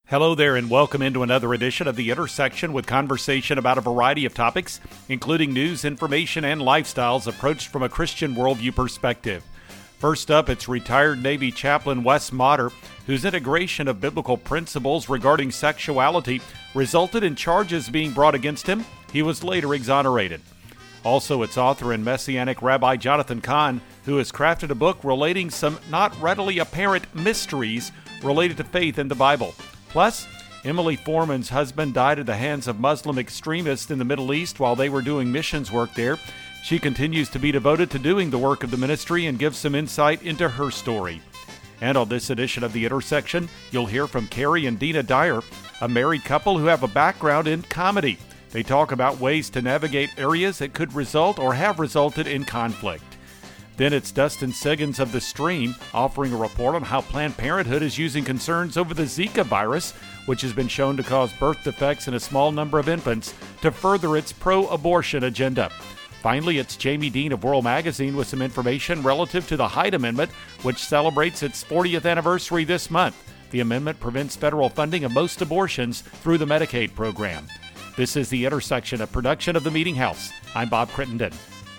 Hello there, and welcome into another edition of The Intersection with conversation about a variety of topics, including news, information, and lifestyles approached from a Christian worldview perspective. First up, it's retired Navy chaplain Wes Motter, whose integration of biblical principles regarding sexuality resulted in charges being brought against him. He was later exonerated. Also, it's author and Messianic Rabbi Jonathan Cahn, who has crafted a book relating some not readily apparent mysteries related to faith in the Bible. Plus, Emily Foreman's husband died at the hands of Muslim extremists in the Middle East while they were doing missions work there. She continues to be devoted to doing the work of the ministry and gives some insight into her story. And on this edition of The Intersection, you'll hear from Carrie and Dina Dyer, a married couple who have a background in comedy. They talk about ways to navigate areas that could result or have resulted in conflict. Then it's Dustin Siggins of The Stream offering a report on how Planned Parenthood is using concerns over the Zika virus, which has been shown to cause birth defects in a small number of infants, to further its pro-abortion agenda. Finally, it's Jamie Dean of World Magazine with some information relative to the Hyde Amendment, which celebrates its 40th anniversary this month. The amendment prevents federal funding of most abortions through the Medicaid program. This is The Intersection, a production of The Meeting House. I'm Bob Crittenden.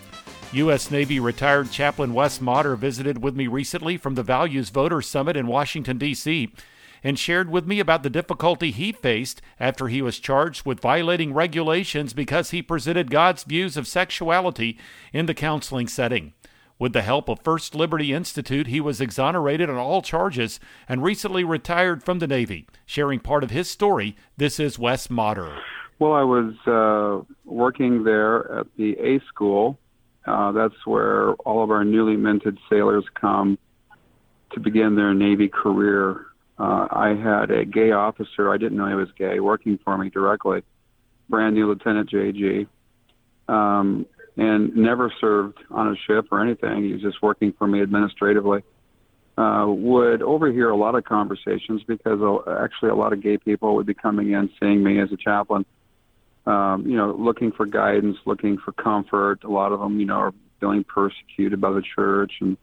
U.S. Navy retired Chaplain Wes Motter visited with me recently from the Values Voters Summit in Washington, D.C., and shared with me about the difficulty he faced after he was charged with violating regulations because he presented God's views of sexuality in the counseling setting. With the help of First Liberty Institute, he was exonerated on all charges and recently retired from the Navy. Sharing part of his story, this is Wes Motter. Well, I was working there at the A School. That's where all of our newly minted sailors come to begin their Navy career. I had a gay officer, I didn't know he was gay, working for me directly, brand new Lieutenant JG, and never served on a ship or anything. He was just working for me administratively. Would overhear a lot of conversations because actually a lot of gay people would be coming in, seeing me as a chaplain. Looking for guidance, looking for comfort. A lot of them, are feeling persecuted by the church and,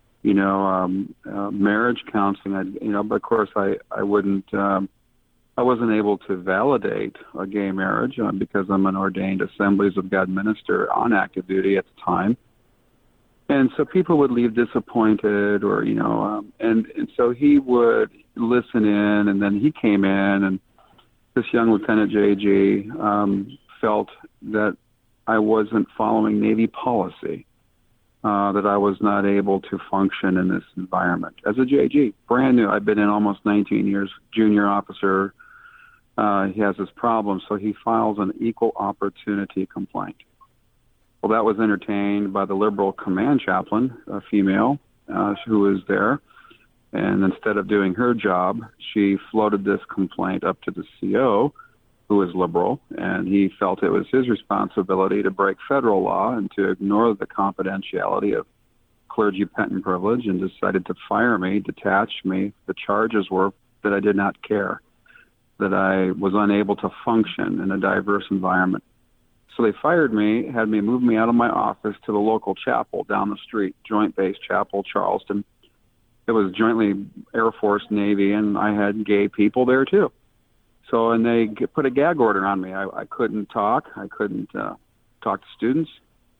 marriage counseling. But of course I wouldn't, I wasn't able to validate a gay marriage because I'm an ordained Assemblies of God minister on active duty at the time. And so people would leave disappointed or, and so he would listen in, and then he came in, and this young Lieutenant JG felt that I wasn't following Navy policy, that I was not able to function in this environment. As a JG, brand new, I've been in almost 19 years, junior officer. He has this problem, so he files an equal opportunity complaint. Well, that was entertained by the liberal command chaplain, a female, who was there. And instead of doing her job, she floated this complaint up to the CO, who is liberal, and he felt it was his responsibility to break federal law and to ignore the confidentiality of clergy patent privilege, and decided to fire me, detach me. The charges were that I did not care, that I was unable to function in a diverse environment. So they fired me, had me move me out of my office to the local chapel down the street, Joint Base Chapel, Charleston. It was jointly Air Force, Navy, and I had gay people there too. So, and they put a gag order on me. I couldn't talk. I couldn't talk to students.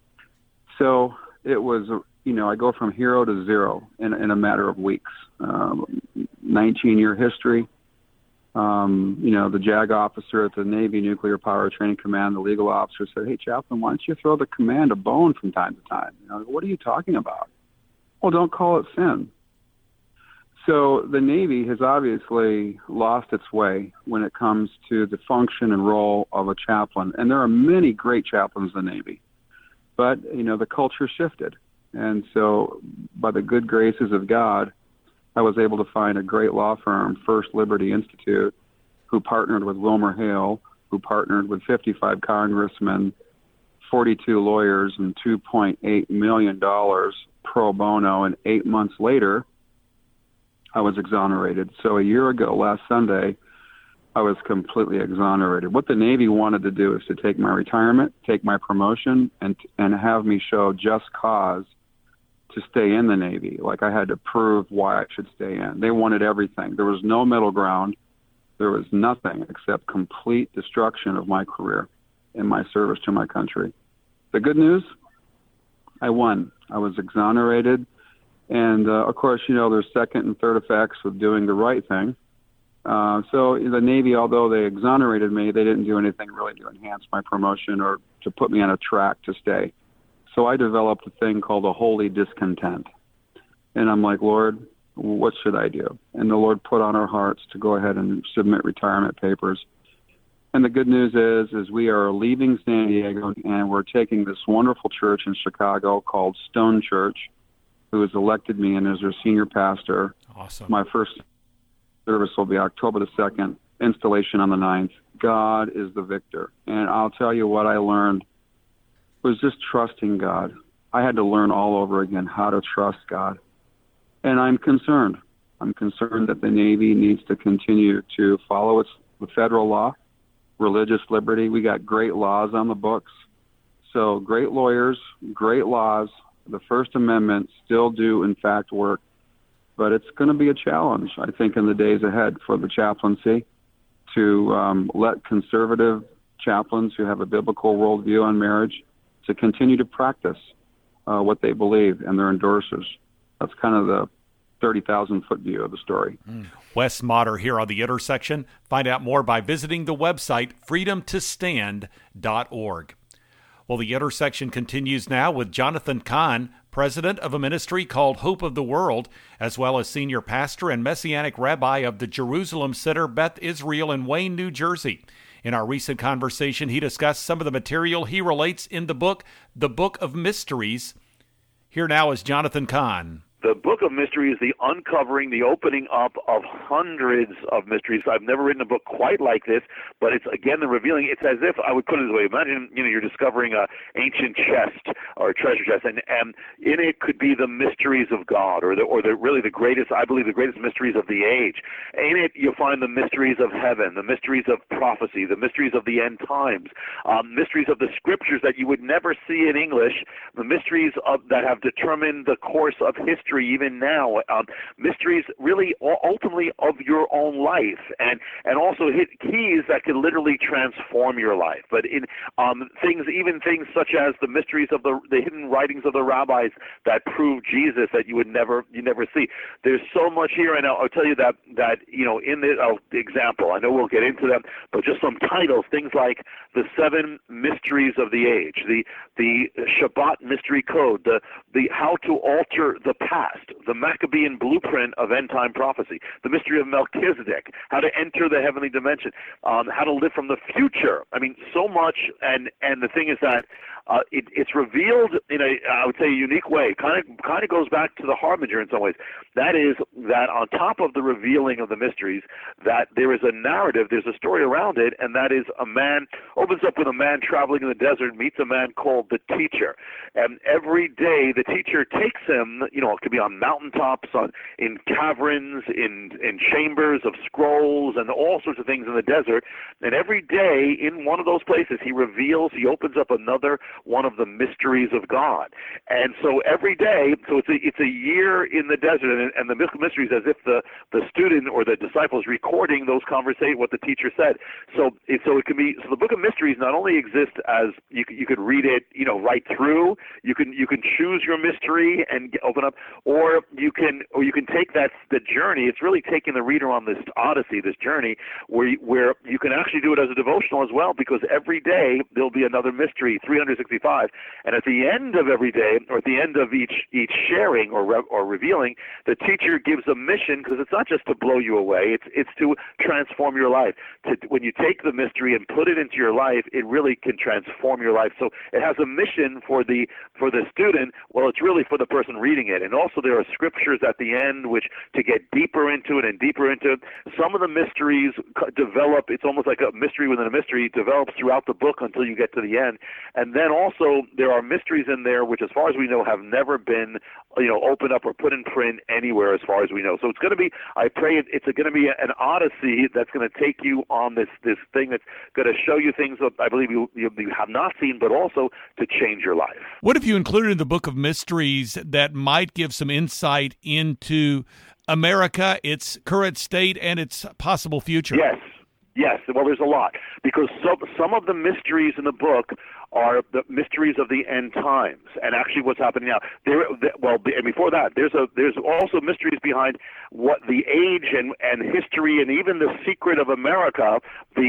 So it was, I go from hero to zero in a matter of weeks. 19-year history. The JAG officer at the Navy Nuclear Power Training Command, the legal officer, said, "Hey, Chaplain, why don't you throw the command a bone from time to time?" What are you talking about? Well, don't call it sin. So the Navy has obviously lost its way when it comes to the function and role of a chaplain. And there are many great chaplains in the Navy. But, the culture shifted. And so by the good graces of God, I was able to find a great law firm, First Liberty Institute, who partnered with Wilmer Hale, who partnered with 55 congressmen, 42 lawyers, and $2.8 million pro bono. And 8 months later, I was exonerated. So a year ago, last Sunday, I was completely exonerated. What the Navy wanted to do is to take my retirement, take my promotion, and have me show just cause to stay in the Navy. Like I had to prove why I should stay in. They wanted everything. There was no middle ground. there was nothing except complete destruction of my career and my service to my country. The good news, I won. I was exonerated. And, of course, there's second and third effects of doing the right thing. So the Navy, although they exonerated me, they didn't do anything really to enhance my promotion or to put me on a track to stay. So I developed a thing called a holy discontent. And I'm like, Lord, what should I do? And the Lord put on our hearts to go ahead and submit retirement papers. And the good news is we are leaving San Diego, and we're taking this wonderful church in Chicago called Stone Church, who has elected me and is their senior pastor. Awesome. My first service will be October the 2nd, installation on the 9th. God is the victor. And I'll tell you what I learned was just trusting God. I had to learn all over again how to trust God. And I'm concerned. I'm concerned that the Navy needs to continue to follow the federal law, religious liberty. We got great laws on the books. So great lawyers, great laws. The First Amendment still do, in fact, work. But it's going to be a challenge, I think, in the days ahead for the chaplaincy to let conservative chaplains who have a biblical worldview on marriage to continue to practice what they believe and their endorsers. That's kind of the 30,000-foot view of the story. Wes Motter here on The Intersection. Find out more by visiting the website freedomtostand.org. Well, The Intersection continues now with Jonathan Cahn, president of a ministry called Hope of the World, as well as senior pastor and messianic rabbi of the Jerusalem Center Beth Israel in Wayne, New Jersey. In our recent conversation, he discussed some of the material he relates in the Book of Mysteries. Here now is Jonathan Cahn. The Book of Mysteries, the uncovering, the opening up of hundreds of mysteries. I've never written a book quite like this, but it's, again, the revealing. It's as if, I would put it this way, imagine, you're discovering an ancient chest or a treasure chest, and in it could be the mysteries of God, or really the greatest, I believe, the greatest mysteries of the age. In it, you'll find the mysteries of heaven, the mysteries of prophecy, the mysteries of the end times, mysteries of the scriptures that you would never see in English, the mysteries that have determined the course of history even now, mysteries really ultimately of your own life, and also keys that can literally transform your life. But in things such as the mysteries of the hidden writings of the rabbis that prove Jesus that you never see. There's so much here, and I'll tell you that in this example, I know we'll get into them, but just some titles, things like the 7 mysteries of the age, the Shabbat mystery code, the how to alter the past, the Maccabean blueprint of end-time prophecy, the mystery of Melchizedek, how to enter the heavenly dimension, how to live from the future. I mean, so much, and the thing is that it's revealed in I would say, a unique way. Kind of goes back to the Harbinger in some ways. That is that on top of the revealing of the mysteries, that there is a narrative, there's a story around it, and that is opens up with a man traveling in the desert, meets a man called the teacher. And every day the teacher takes him, it could be on mountaintops, in caverns, in chambers of scrolls, and all sorts of things in the desert. And every day in one of those places he opens up another one of the mysteries of God. And so every day, so it's a year in the desert, and the mysteries as if the student or the disciple is recording those conversations, what the teacher said. So it can be, so the Book of Mysteries not only exists as you could read it, right through. You can choose your mystery and open up, or you can take the journey. It's really taking the reader on this odyssey, this journey, where you can actually do it as a devotional as well, because every day there'll be another mystery, 365, and at the end of every day, or at the end of each sharing or revealing, the teacher gives a mission, because it's not just to blow you away, it's to transform your life. When you take the mystery and put it into your life, it really can transform your life. So it has a mission for the student. Well, it's really for the person reading it. And also there are scriptures at the end which to get deeper into it and deeper into it. Some of the mysteries develop, it's almost like a mystery within a mystery, develops throughout the book until you get to the end. And then also there are mysteries in there which, as far as we know, have never been opened up or put in print anywhere as far as we know. So it's going to be, I pray it's going to be an odyssey that's going to take you on this thing that's going to show you things that I believe you have not seen, but also to change your life. What have you included in the Book of Mysteries that might give some insight into America, its current state, and its possible future? Yes. Yes, well, there's a lot, because some of the mysteries in the book are the mysteries of the end times, and actually what's happening now. And before that, there's also mysteries behind what the age and history and even the secret of America,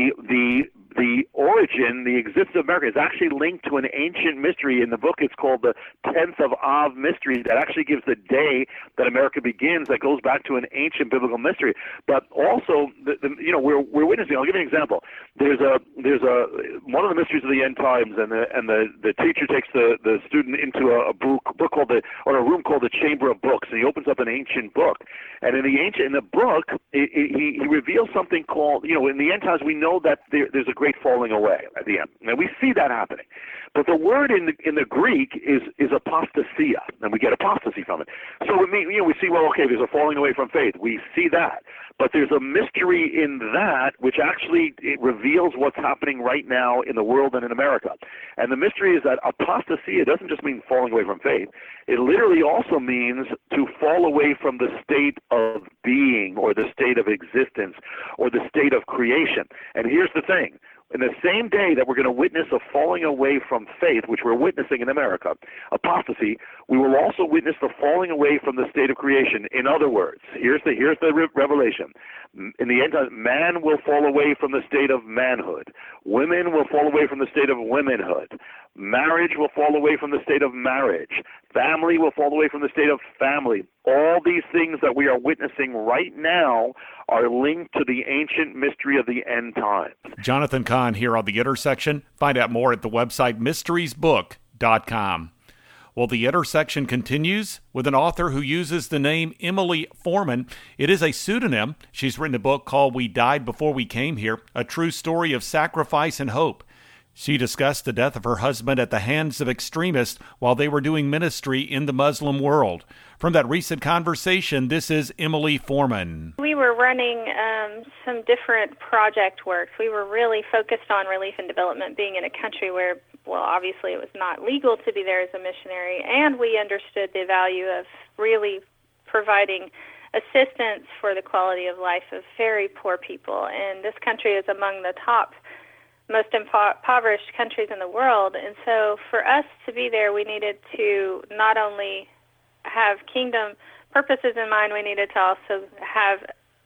the origin, the existence of America is actually linked to an ancient mystery. In the book, it's called the 10th of Av mystery, that actually gives the day that America begins, that goes back to an ancient biblical mystery. But also, we're witnessing. I'll give you an example. There's one of the mysteries of the end times, and the teacher takes the student into a book called a room called the Chamber of Books, and he opens up an ancient book. And in the book, he reveals something called, in the end times, we know that there's a great falling away at the end. And we see that happening. But the word in the Greek is apostasia, and we get apostasy from it. So we see, well, okay, there's a falling away from faith. We see that. But there's a mystery in that which actually it reveals what's happening right now in the world and in America. And the mystery is that apostasia doesn't just mean falling away from faith. It literally also means to fall away from the state of being, or the state of existence, or the state of creation. And here's the thing. In the same day that we're going to witness a falling away from faith, which we're witnessing in America, apostasy, we will also witness the falling away from the state of creation. In other words, here's the revelation. In the end, man will fall away from the state of manhood. Women will fall away from the state of womanhood. Marriage will fall away from the state of marriage. Family will fall away from the state of family. All these things that we are witnessing right now are linked to the ancient mystery of the end times. Jonathan Cahn here on The Intersection. Find out more at the website mysteriesbook.com. Well, The Intersection continues with an author who uses the name Emily Foreman. It is a pseudonym. She's written a book called We Died Before We Came Here, a true story of sacrifice and hope. She discussed the death of her husband at the hands of extremists while they were doing ministry in the Muslim world. From that recent conversation, this is Emily Foreman. We were running some different project works. We were really focused on relief and development, being in a country where, well, obviously it was not legal to be there as a missionary, and we understood the value of really providing assistance for the quality of life of very poor people. And this country is among the top most impoverished countries in the world. And so for us to be there, we needed to not only have kingdom purposes in mind, we needed to also have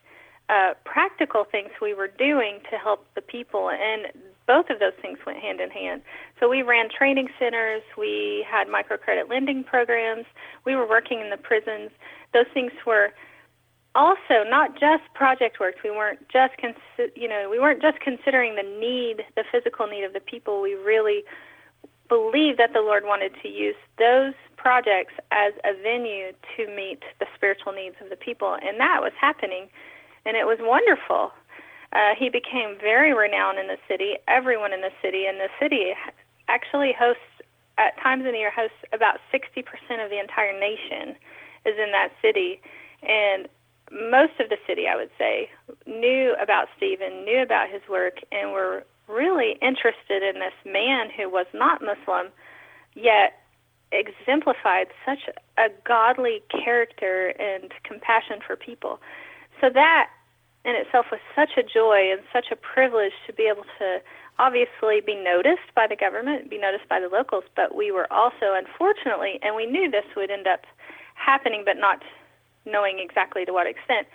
practical things we were doing to help the people. And both of those things went hand in hand. So we ran training centers, we had microcredit lending programs, we were working in the prisons. Those things were also not just project work. We weren't just considering the need, the physical need of the people. We really believed that the Lord wanted to use those projects as a venue to meet the spiritual needs of the people, and that was happening, and it was wonderful. He became very renowned in the city, everyone in the city, and the city actually hosts, at times in the year, hosts about 60% of the entire nation is in that city, and most of the city, I would say, knew about Stephen, knew about his work, and were really interested in this man who was not Muslim, yet exemplified such a godly character and compassion for people. So that in itself was such a joy and such a privilege to be able to obviously be noticed by the government, be noticed by the locals, but we were also, unfortunately, and we knew this would end up happening, but not knowing exactly to what extent,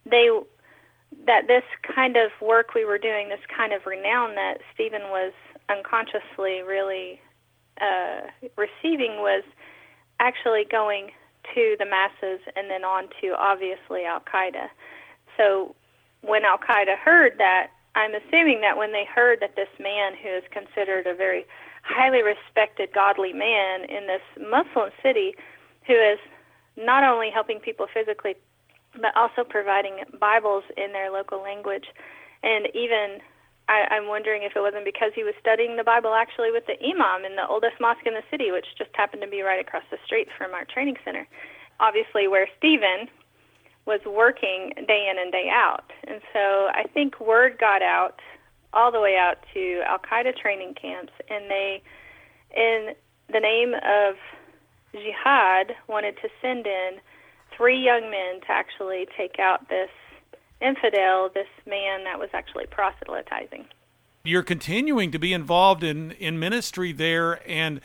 that this kind of work we were doing, this kind of renown that Stephen was unconsciously really receiving, was actually going to the masses and then on to, obviously, Al-Qaeda. So when Al-Qaeda heard that, I'm assuming that when they heard that this man, who is considered a very highly respected, godly man in this Muslim city, who is not only helping people physically, but also providing Bibles in their local language. And even, I'm wondering if it wasn't because he was studying the Bible actually with the imam in the oldest mosque in the city, which just happened to be right across the street from our training center, obviously where Stephen was working day in and day out. And so I think word got out all the way out to Al-Qaeda training camps, and they, in the name of jihad, wanted to send in 3 young men to actually take out this infidel, this man that was actually proselytizing. You're continuing to be involved in ministry there, and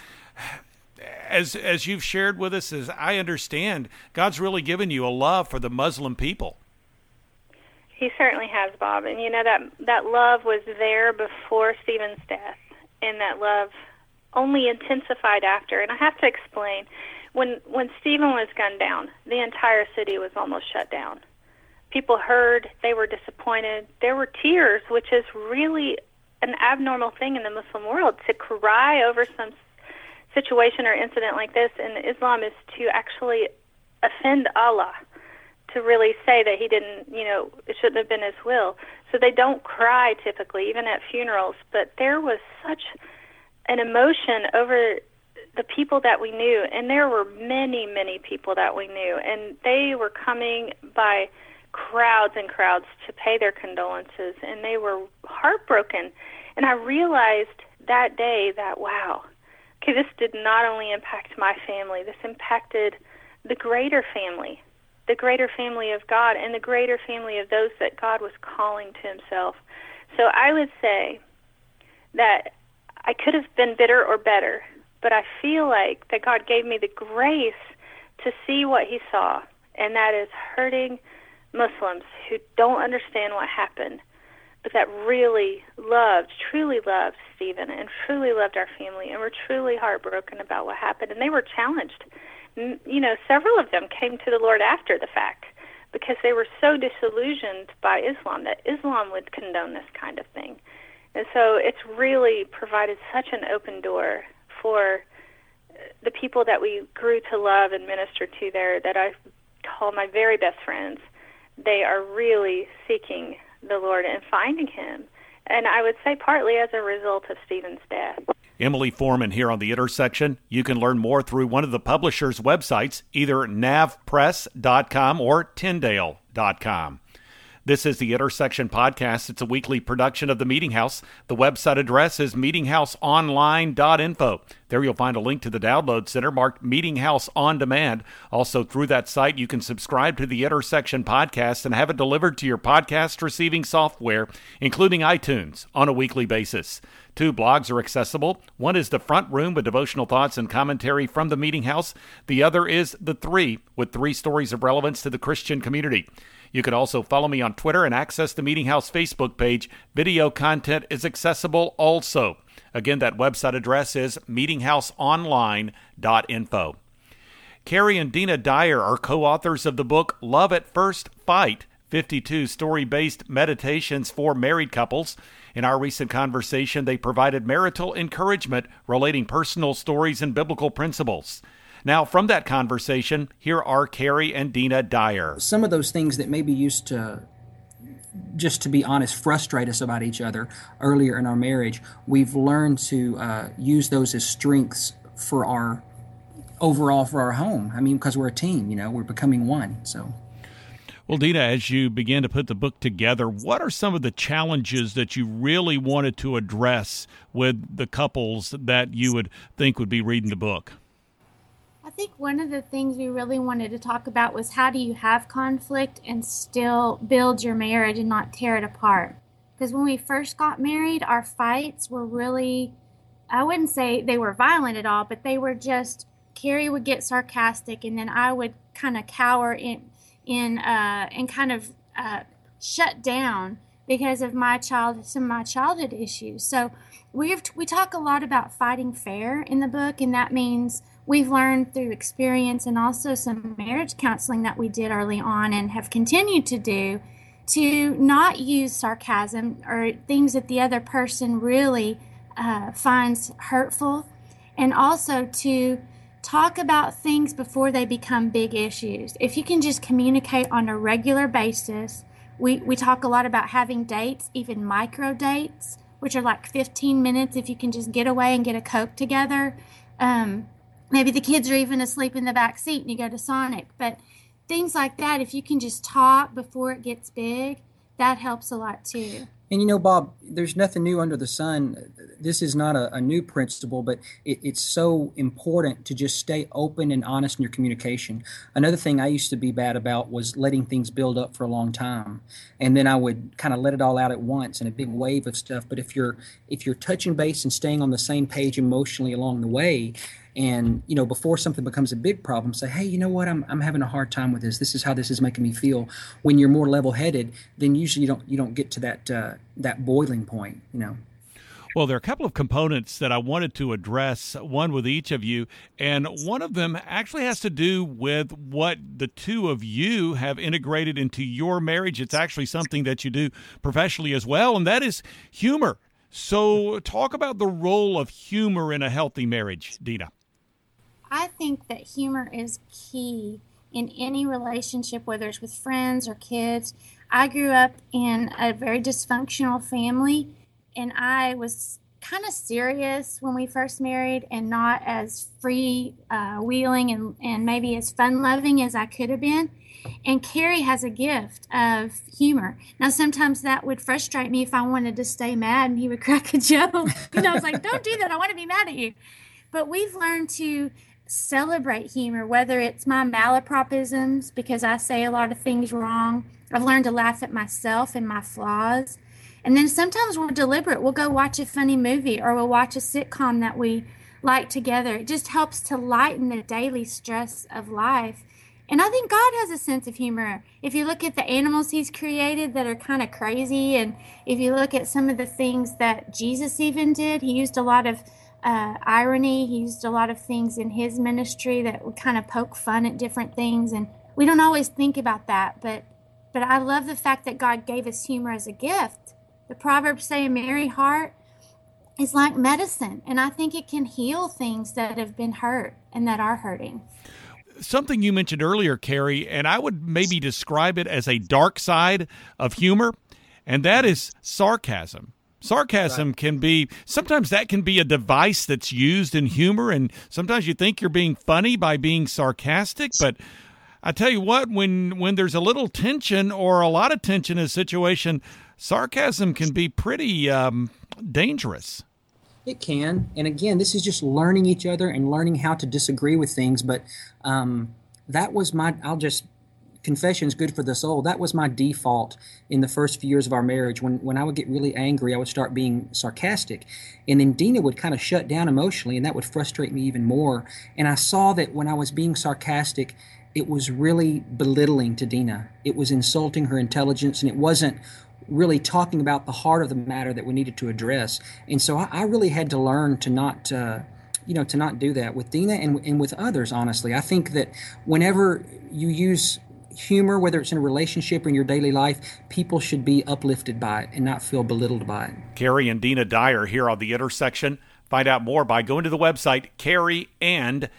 as you've shared with us, as I understand, God's really given you a love for the Muslim people. He certainly has, Bob. And that love was there before Stephen's death, and that love only intensified after. And I have to explain, when Stephen was gunned down, the entire city was almost shut down. People heard, they were disappointed. There were tears, which is really an abnormal thing in the Muslim world. To cry over some situation or incident like this in Islam is to actually offend Allah, to really say that he didn't, it shouldn't have been his will. So they don't cry typically, even at funerals. But there was such an emotion over the people that we knew, and there were many, many people that we knew, and they were coming by crowds and crowds to pay their condolences, and they were heartbroken. And I realized that day that, wow, okay, this did not only impact my family, this impacted the greater family of God, and the greater family of those that God was calling to himself. So I would say that I could have been bitter or better, but I feel like that God gave me the grace to see what he saw, and that is hurting Muslims who don't understand what happened, but that really truly loved Stephen and truly loved our family and were truly heartbroken about what happened. And they were challenged. Several of them came to the Lord after the fact because they were so disillusioned by Islam that Islam would condone this kind of thing. And so it's really provided such an open door for the people that we grew to love and minister to there, that I call my very best friends. They are really seeking the Lord and finding him. And I would say partly as a result of Stephen's death. Emily Foreman here on The Intersection. You can learn more through one of the publisher's websites, either navpress.com or Tyndale.com. This is The Intersection Podcast. It's a weekly production of The Meeting House. The website address is meetinghouseonline.info. There you'll find a link to the download center marked Meeting House On Demand. Also, through that site, you can subscribe to The Intersection Podcast and have it delivered to your podcast receiving software, including iTunes, on a weekly basis. 2 blogs are accessible. One is The Front Room with devotional thoughts and commentary from The Meeting House. The other is The 3 with 3 stories of relevance to the Christian community. You can also follow me on Twitter and access the Meeting House Facebook page. Video content is accessible also. Again, that website address is meetinghouseonline.info. Carrie and Dina Dyer are co-authors of the book Love at First Fight, 52 story-based meditations for married couples. In our recent conversation, they provided marital encouragement relating personal stories and biblical principles. Now, from that conversation, here are Carrie and Dina Dyer. Some of those things that maybe used to, just to be honest, frustrate us about each other earlier in our marriage, we've learned to use those as strengths for our home. I mean, because we're a team, we're becoming one. So. Well, Dina, as you began to put the book together, what are some of the challenges that you really wanted to address with the couples that you would think would be reading the book? I think one of the things we really wanted to talk about was how do you have conflict and still build your marriage and not tear it apart? Because when we first got married, our fights were really, I wouldn't say they were violent at all, but they were just, Carrie would get sarcastic and then I would kind of cower and kind of shut down because of some of my childhood issues. So we talk a lot about fighting fair in the book, and that means we've learned through experience and also some marriage counseling that we did early on and have continued to do, to not use sarcasm or things that the other person really finds hurtful, and also to talk about things before they become big issues. If you can just communicate on a regular basis, we talk a lot about having dates, even micro dates, which are like 15 minutes if you can just get away and get a Coke together. Maybe the kids are even asleep in the back seat and you go to Sonic. But things like that, if you can just talk before it gets big, that helps a lot too. And Bob, there's nothing new under the sun. This is not a new principle, but it's so important to just stay open and honest in your communication. Another thing I used to be bad about was letting things build up for a long time, and then I would kind of let it all out at once in a big wave of stuff. But if you're touching base and staying on the same page emotionally along the way, and before something becomes a big problem, say, hey, you know what, I'm having a hard time with this. This is how this is making me feel. When you're more level-headed, then usually you don't get to that boiling point. Well, there are a couple of components that I wanted to address, one with each of you, and one of them actually has to do with what the two of you have integrated into your marriage. It's actually something that you do professionally as well, and that is humor. So talk about the role of humor in a healthy marriage, Dina. I think that humor is key in any relationship, whether it's with friends or kids. I grew up in a very dysfunctional family, and I was kind of serious when we first married and not as free-wheeling and maybe as fun-loving as I could have been. And Carrie has a gift of humor. Now, sometimes that would frustrate me if I wanted to stay mad and he would crack a joke. I was like, don't do that. I want to be mad at you. But we've learned to celebrate humor, whether it's my malapropisms, because I say a lot of things wrong. I've learned to laugh at myself and my flaws. And then sometimes we're deliberate. We'll go watch a funny movie or we'll watch a sitcom that we like together. It just helps to lighten the daily stress of life. And I think God has a sense of humor. If you look at the animals he's created that are kind of crazy, and if you look at some of the things that Jesus even did, he used a lot of irony. He used a lot of things in his ministry that would kind of poke fun at different things. And we don't always think about that. But I love the fact that God gave us humor as a gift. The Proverbs say a merry heart is like medicine. And I think it can heal things that have been hurt and that are hurting. Something you mentioned earlier, Carrie, and I would maybe describe it as a dark side of humor, and that is sarcasm. Sarcasm can be, sometimes that can be a device that's used in humor, and sometimes you think you're being funny by being sarcastic, but I tell you what, when there's a little tension or a lot of tension in a situation, sarcasm can be pretty dangerous. It can. And again, this is just learning each other and learning how to disagree with things. But that was confession's good for the soul. That was my default in the first few years of our marriage. When I would get really angry, I would start being sarcastic. And then Dina would kind of shut down emotionally, and that would frustrate me even more. And I saw that when I was being sarcastic, it was really belittling to Dina. It was insulting her intelligence, and it wasn't really talking about the heart of the matter that we needed to address. And so I really had to learn to not do that with Dina and with others, honestly. I think that whenever you use humor, whether it's in a relationship or in your daily life, people should be uplifted by it and not feel belittled by it. Carrie and Dina Dyer here on The Intersection. Find out more by going to the website carrieanddina,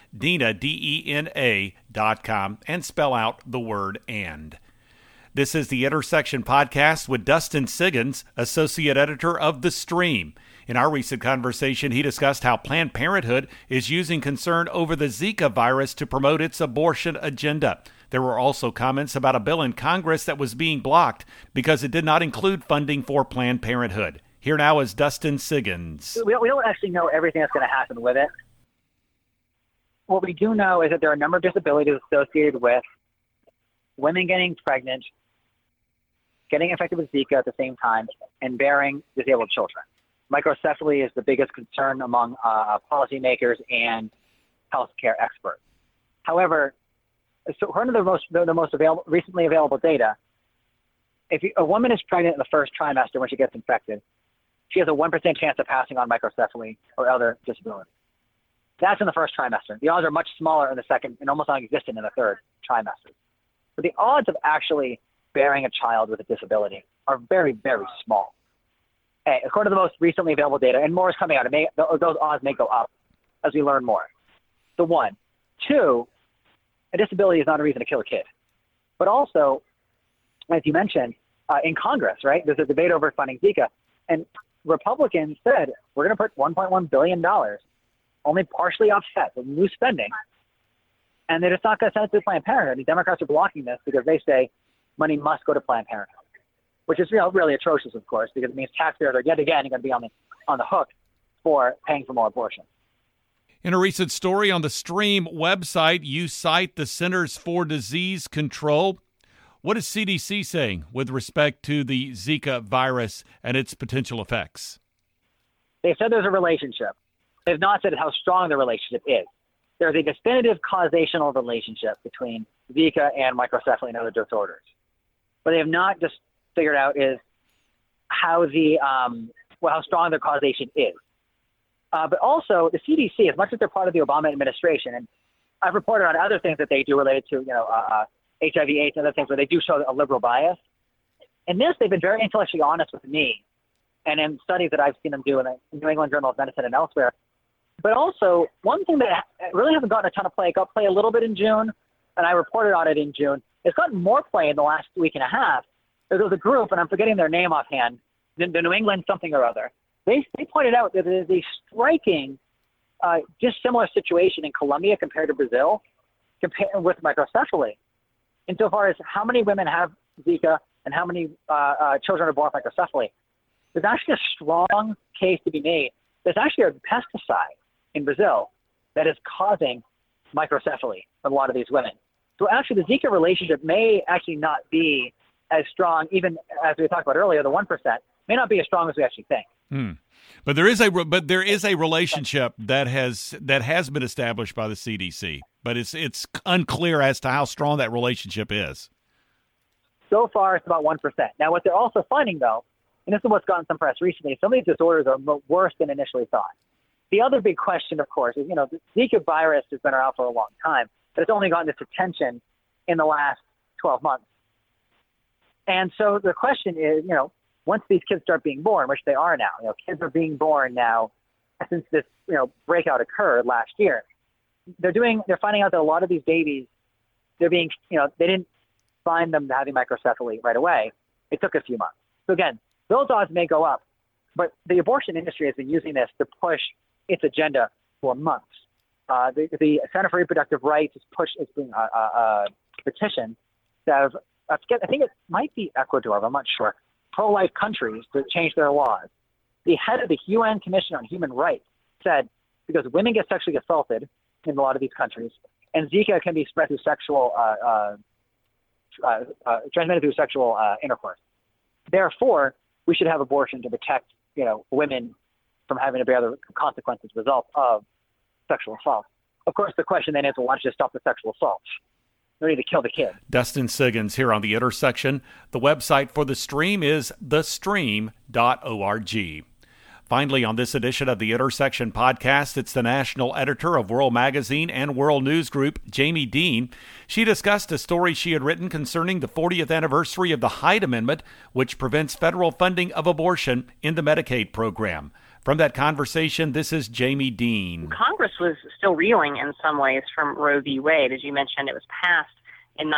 DENA.com, and spell out the word and. This is the Intersection Podcast with Dustin Siggins, Associate Editor of The Stream. In our recent conversation, he discussed how Planned Parenthood is using concern over the Zika virus to promote its abortion agenda. There were also comments about a bill in Congress that was being blocked because it did not include funding for Planned Parenthood. Here now is Dustin Siggins. We don't actually know everything that's going to happen with it. What we do know is that there are a number of disabilities associated with women getting pregnant, getting infected with Zika at the same time, and bearing disabled children. Microcephaly is the biggest concern among policymakers and healthcare experts. However, so according to the most recently available data, if a woman is pregnant in the first trimester when she gets infected, she has a 1% chance of passing on microcephaly or other disability. That's in the first trimester. The odds are much smaller in the second and almost non-existent in the third trimester. But the odds of actually bearing a child with a disability are very, very small. According to the most recently available data, and more is coming out, those odds may go up as we learn more. So one. Two, a disability is not a reason to kill a kid. But also, as you mentioned, in Congress, right, there's a debate over funding Zika. And Republicans said, we're going to put $1.1 billion, only partially offset with new spending. And they're just not going to send it to Planned Parenthood. The Democrats are blocking this because they say money must go to Planned Parenthood. which is really atrocious, of course, because it means taxpayers are yet again going to be on the hook for paying for more abortion. In a recent story on the Stream website, you cite the Centers for Disease Control. What is CDC saying with respect to the Zika virus and its potential effects? They've said there's a relationship. They've not said how strong the relationship is. There's a definitive causational relationship between Zika and microcephaly and other disorders. What they have not just figured out is how strong the causation is. But also the CDC, as much as they're part of the Obama administration, and I've reported on other things that they do related to, HIV/AIDS and other things where they do show a liberal bias. In this, they've been very intellectually honest with me, and in studies that I've seen them do in the New England Journal of Medicine and elsewhere. But also, one thing that really hasn't gotten a ton of play, it got play a little bit in June, and I reported on it in June. It's gotten more play in the last week and a half. There was a group, and I'm forgetting their name offhand, the New England something or other. They pointed out that there is a striking, dissimilar situation in Colombia compared to Brazil, with microcephaly, insofar as how many women have Zika and how many children are born with microcephaly. There's actually a strong case to be made. There's actually a pesticide in Brazil that is causing microcephaly in a lot of these women. So actually the Zika relationship may actually not be as strong, even as we talked about earlier, the 1%, may not be as strong as we actually think. But there is a relationship that has been established by the CDC, but it's unclear as to how strong that relationship is. So far, it's about 1%. Now, what they're also finding, though, and this is what's gotten some press recently, some of these disorders are worse than initially thought. The other big question, of course, is, the Zika virus has been around for a long time, but it's only gotten this attention in the last 12 months. And so the question is, once these kids start being born, which they are now, kids are being born now since this, breakout occurred last year. They're finding out that a lot of these babies, they're being, they didn't find them having microcephaly right away. It took a few months. So again, those odds may go up, but the abortion industry has been using this to push its agenda for months. The Center for Reproductive Rights has been a petition to have, I think it might be Ecuador, but I'm not sure, pro-life countries to change their laws. The head of the UN Commission on Human Rights said, because women get sexually assaulted in a lot of these countries, and Zika can be spread through transmitted through sexual intercourse. Therefore, we should have abortion to protect, women from having to bear the consequences result of sexual assault. Of course, the question then is, well, why don't you just stop the sexual assault? We need to kill the kid. Dustin Siggins here on The Intersection. The website for The Stream is thestream.org. Finally, on this edition of The Intersection podcast, it's the national editor of World Magazine and World News Group, Jamie Dean. She discussed a story she had written concerning the 40th anniversary of the Hyde Amendment, which prevents federal funding of abortion in the Medicaid program. From that conversation, this is Jamie Dean. Congress was still reeling in some ways from Roe v. Wade. As you mentioned, it was passed in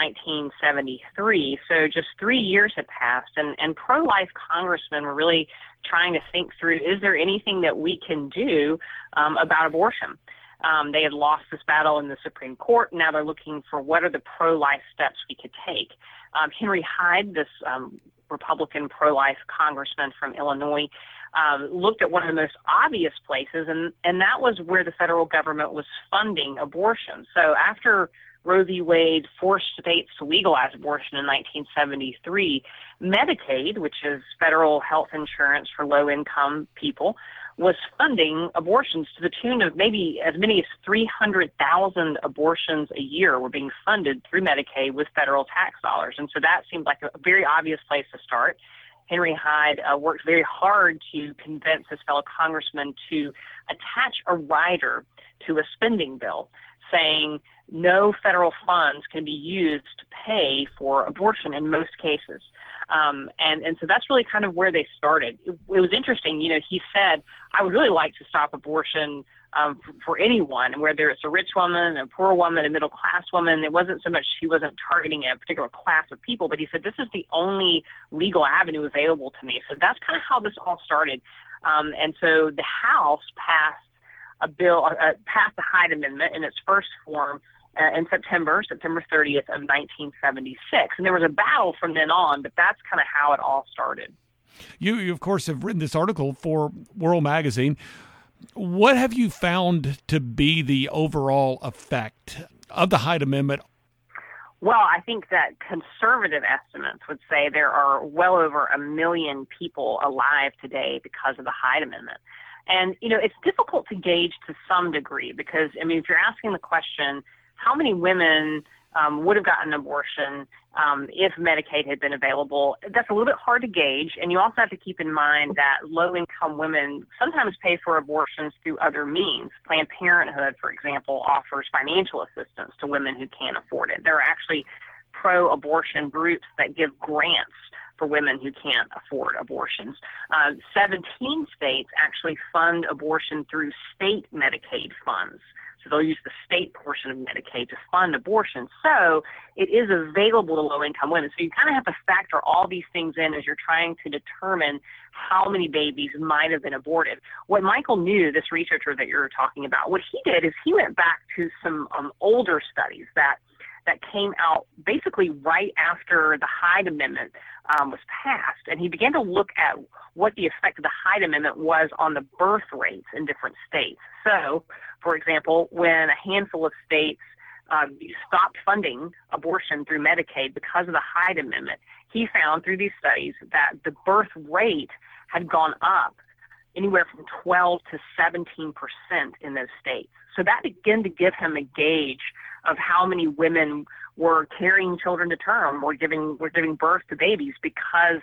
1973, so just 3 years had passed, and pro-life congressmen were really trying to think through, is there anything that we can do about abortion? They had lost this battle in the Supreme Court, and now they're looking for what are the pro-life steps we could take. Henry Hyde, this Republican pro-life congressman from Illinois, looked at one of the most obvious places, and that was where the federal government was funding abortion. So after Roe v. Wade forced states to legalize abortion in 1973, Medicaid, which is federal health insurance for low-income people, was funding abortions to the tune of maybe as many as 300,000 abortions a year were being funded through Medicaid with federal tax dollars. And so that seemed like a very obvious place to start. Henry Hyde worked very hard to convince his fellow congressmen to attach a rider to a spending bill saying no federal funds can be used to pay for abortion in most cases. And so that's really kind of where they started. It was interesting. He said, I would really like to stop abortion for anyone, whether it's a rich woman, a poor woman, a middle-class woman. It wasn't so much he wasn't targeting a particular class of people, but he said, this is the only legal avenue available to me. So that's kind of how this all started. And so the House passed a bill, passed the Hyde Amendment in its first form in September 30th of 1976. And there was a battle from then on, but that's kind of how it all started. You, of course, have written this article for World Magazine. What have you found to be the overall effect of the Hyde Amendment? Well, I think that conservative estimates would say there are well over 1 million people alive today because of the Hyde Amendment. And, it's difficult to gauge to some degree because, if you're asking the question, how many women would have gotten an abortion if Medicaid had been available, that's a little bit hard to gauge. And you also have to keep in mind that low-income women sometimes pay for abortions through other means. Planned Parenthood, for example, offers financial assistance to women who can't afford it. There are actually pro-abortion groups that give grants for women who can't afford abortions. 17 states actually fund abortion through state Medicaid funds. So they'll use the state portion of Medicaid to fund abortion. So it is available to low-income women. So you kind of have to factor all these things in as you're trying to determine how many babies might have been aborted. What Michael New, this researcher that you're talking about, what he did is he went back to some older studies that came out basically right after the Hyde Amendment was passed. And he began to look at what the effect of the Hyde Amendment was on the birth rates in different states. So, for example, when a handful of states stopped funding abortion through Medicaid because of the Hyde Amendment, he found through these studies that the birth rate had gone up anywhere from 12 to 17% in those states. So that began to give him a gauge of how many women were carrying children to term or giving birth to babies because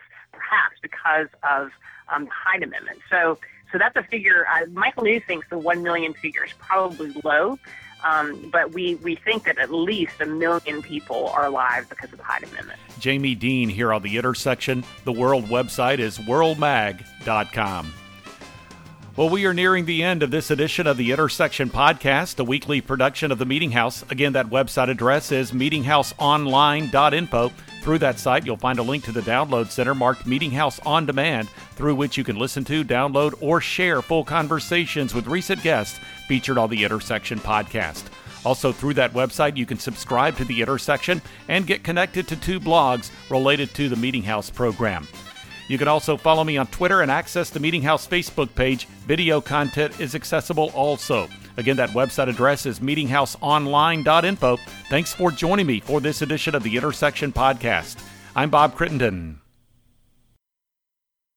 of the Hyde Amendment. So that's a figure. Michael New thinks the 1 million figure is probably low, but we think that at least 1 million people are alive because of the Hyde Amendment. Jamie Dean here on The Intersection. The World website is worldmag.com. Well, we are nearing the end of this edition of the Intersection Podcast, a weekly production of the Meeting House. Again, that website address is meetinghouseonline.info. Through that site, you'll find a link to the download center marked Meeting House On Demand, through which you can listen to, download, or share full conversations with recent guests featured on the Intersection Podcast. Also, through that website, you can subscribe to the Intersection and get connected to 2 blogs related to the Meeting House program. You can also follow me on Twitter and access the Meeting House Facebook page. Video content is accessible also. Again, that website address is meetinghouseonline.info. Thanks for joining me for this edition of the Intersection Podcast. I'm Bob Crittenden.